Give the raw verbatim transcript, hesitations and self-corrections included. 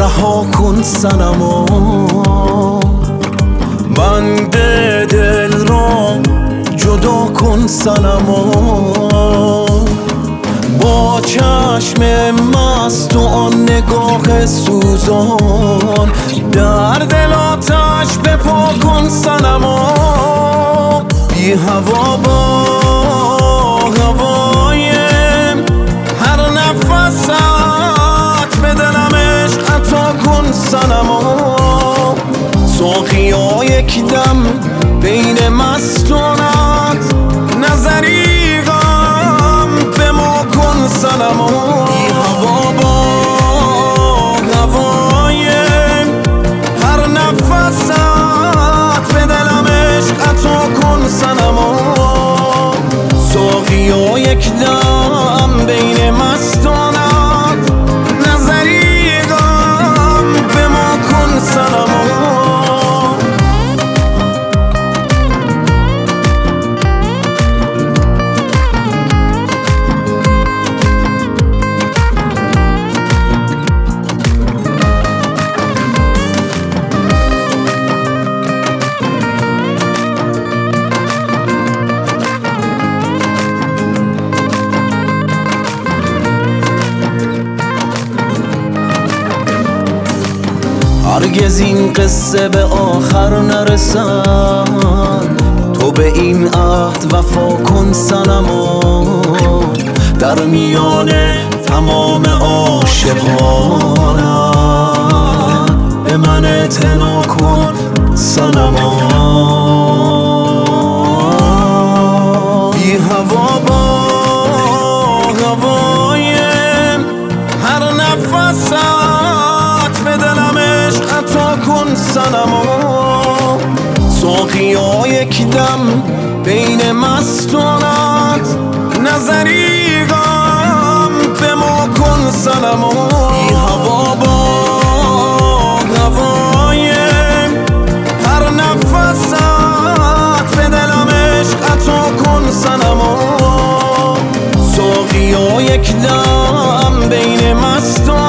رها کن صنما، بند دل را جدا کن صنما. با چشم مست و آن نگاه سوزان در دل آتش بپا کن صنما. بی هوا با هوایم هر نفست به دلم عشق عطا کن صنما. ساقیا یک دم بین مستانت نظری غم به ما کن صنما. بی هوا با هوایم هر نفست به دلم عشق عطا کن صنما. ساقیا یک دم بین مستانت نظری غم به ما کن صنما. هرگز این قصه به آخر نرسد، تو به این عهد وفا کن صنما. در میان تمام عاشقانت به من اعتنا کن صنما. بی هوا با هوایم هر نفست به دلم عشق عطا کن صنما. ساقیا یک دم بین مستانت نظری غم به ما کن صنما. بی هوا با هوایم هر نفست به دلم عشق عطا کن صنما. ساقیا یک دم بین مستانت